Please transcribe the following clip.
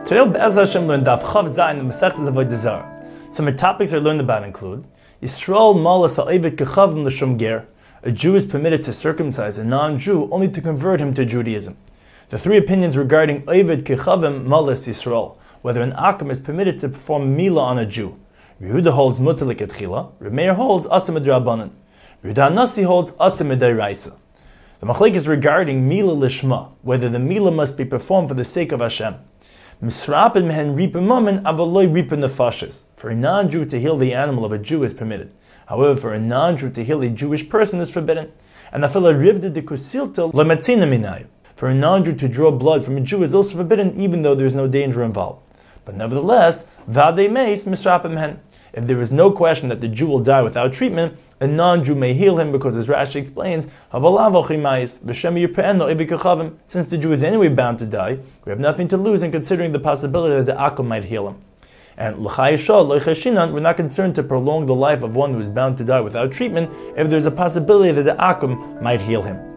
Today, Be'ez Hashem learned Daf Chav Zayin in the Masechtas Avodah Zarah. Some of the topics I learned about include Yisrael Malas Ha'Ovid Kechavim L'Shum Ger. A Jew is permitted to circumcise a non-Jew only to convert him to Judaism. The three opinions regarding Ovid Kechavim Malas Yisrael, whether an Akam is permitted to perform Mila on a Jew. Yehuda holds Mutar L'Ketchila, Reb Meir holds Asur Midrabanan. Yehuda Nasi holds Asur Midaraisa. The machlek is regarding Mila Lishma, whether the Mila must be performed for the sake of Hashem. Misrapin mehen ripa mammon avaloi ripa nefashis. For a non-Jew to heal the animal of a Jew is permitted. However, for a non-Jew to heal a Jewish person is forbidden. And afila rivda de kusilta lemetzina minayu. For a non-Jew to draw blood from a Jew is also forbidden, even though there is no danger involved. But nevertheless, vade meis misrapin mehen. If there is no question that the Jew will die without treatment, a non-Jew may heal him because, as Rashi explains, since the Jew is anyway bound to die, we have nothing to lose in considering the possibility that the Akum might heal him. And we're not concerned to prolong the life of one who is bound to die without treatment if there is a possibility that the Akum might heal him.